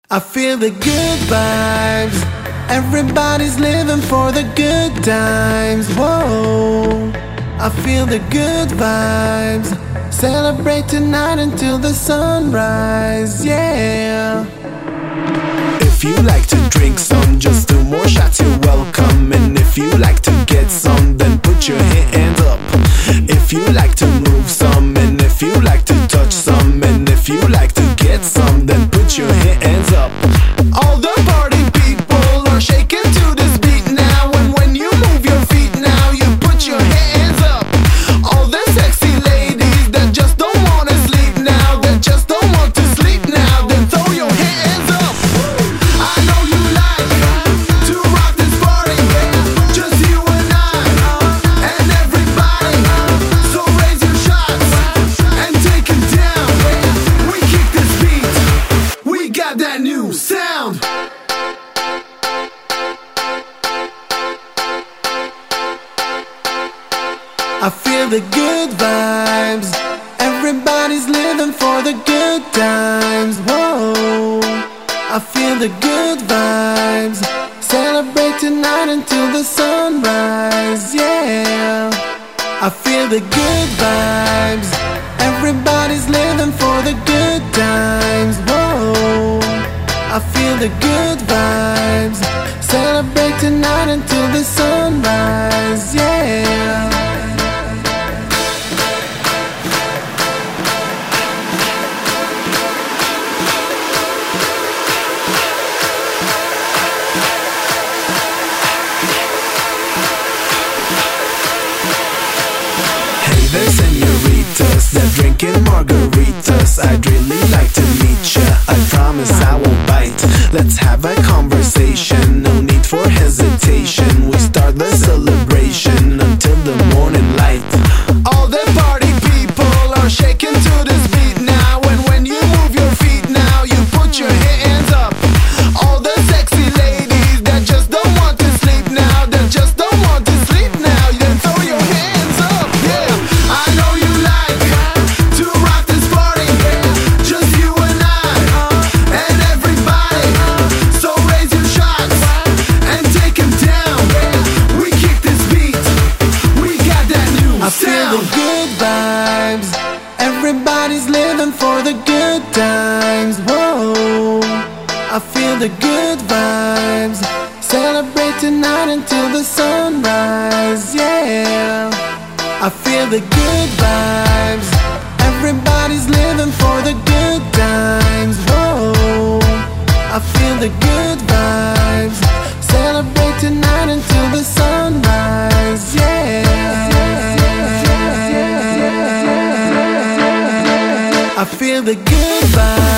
I feel the good vibes. Everybody's living for the good times. Whoa, I feel the good vibes. Celebrate tonight until the sunrise. Yeah. If you like to drink some, just 2 more shots, you're welcome. And if you like to get some, then put your hands up. If you like to move some, and if you like to touch some, and if you like to get some, then put your hands up. All the party people are shaking to this beat now. And when you move your feet now, you put your hands up. All the sexy ladies that just don't wanna sleep now, that just don't want to sleep now, then throw your hands up. I know you like to rock this party, just you and I, and everybody. So raise your shots and take it down. We kick this beat, we got that new sound. I feel the good vibes. Everybody's living for the good times. Whoa, I feel the good vibes. Celebrate tonight until the sunrise. Yeah, I feel the good vibes. Everybody's living for the good times. Whoa, I feel the good vibes. Celebrate tonight until the sunrise. Yeah. Senoritas, they're drinking margaritas. I'd really like to meet ya, I promise I won't bite. Let's have a conversation, no need for hesitation. We start the celebration until the morning light. All the party people are shaking to this beat now. And when you move your feet now, you put your hands up. All the sexy ladies that just don't want to sleep now, that just don't want to sleep now, then throw your hands up. Yeah, I know you like to rock this party, just you and I, and everybody. So raise your shots and take them down. We kick this beat, we got that new sound. I feel the good vibes. Everybody's living for the good times. Whoa, I feel the good vibes. Celebrate tonight until the sunrise. Yeah, I feel the good vibes. Everybody's living for the good times. Whoa, I feel the good vibes. Celebrate tonight until the sunrise. Yeah, I feel the good vibes.